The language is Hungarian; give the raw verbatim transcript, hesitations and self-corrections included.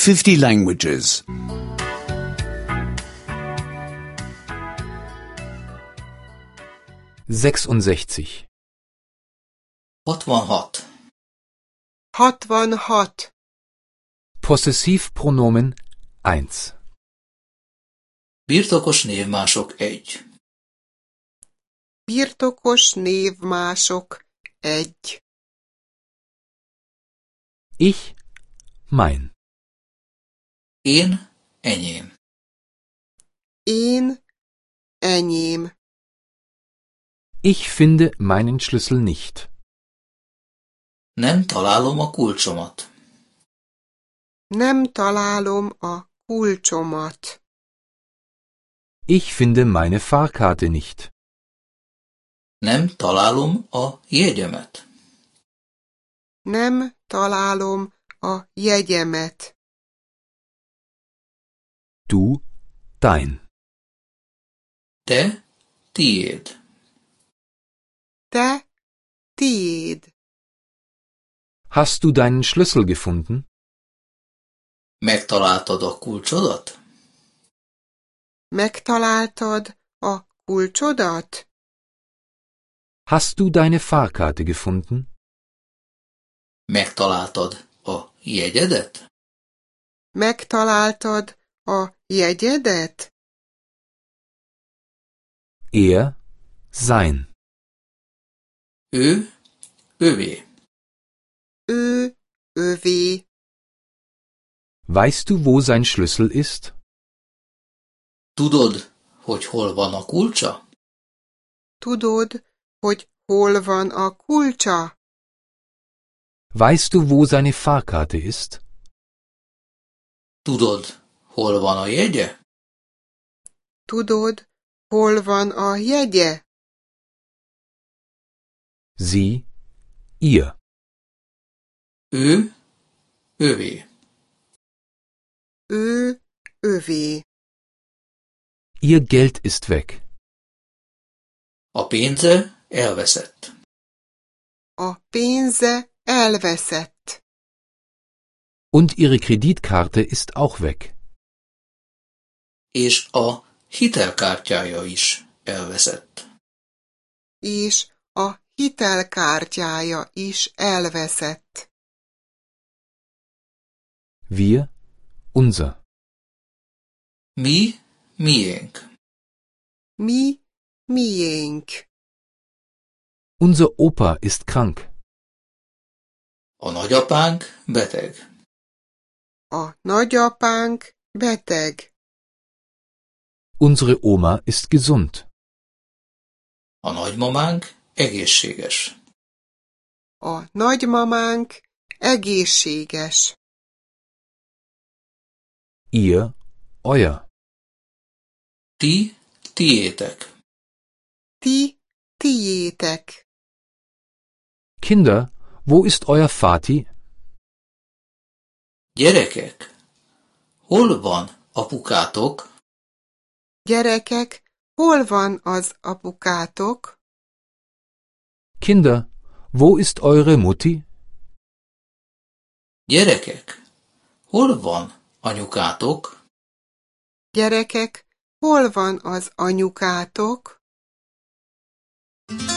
fifty languages. sechsundsechzig. hatvanhat. hatvanhat. Possessivpronomen eins. Birtokos névmások egy. Birtokos névmások egy. Ich, mein. Én, enyém. Én, enyém. Ich finde meinen Schlüssel nicht. Nem találom a kulcsomat. Nem találom a kulcsomat. Ich finde meine Fahrkarte nicht. Nem találom a jegyemet. Nem találom a jegyemet. Du, dein. Te, tiéd. Te, tiéd. Hast du deinen Schlüssel gefunden? Megtaláltad a kulcsodat? Megtaláltad a kulcsodat? Hast du deine Fahrkarte gefunden? Megtaláltad a jegyedet? Megtaláltad a jegyedet? Er, sein. Ő, övé. Ő, övé. Weißt du, wo sein Schlüssel ist? Tudod, hogy hol van a kulcsa? Tudod, hogy hol van a kulcsa? Weißt du, wo seine Fahrkarte ist? Tudod, hol van a jegye? Tudod, hol van a jegye? Sie, ihr. Ő, övé. Ő, övé. Ihr Geld ist weg. A pénze elveszett. A pénze elveszett. Und ihre Kreditkarte ist auch weg. És a hitelkártyája is elveszett. És a hitelkártyája is elveszett. Wir, unser. Mi, miénk. Mi, miénk. Unser Opa ist krank. A nagyapánk beteg. A nagyapánk beteg. Unsere Oma ist gesund. A nagymamánk egészséges. A nagymamánk egészséges. Ihr, euer. Ti, tiétek. Ti, tiétek. Kinder, wo ist euer Vati? Gyerekek, hol van apukátok? Gyerekek, hol van az apukátok? Kinder, wo ist eure Mutti? Gyerekek, hol van anyukátok? Gyerekek, hol van az anyukátok?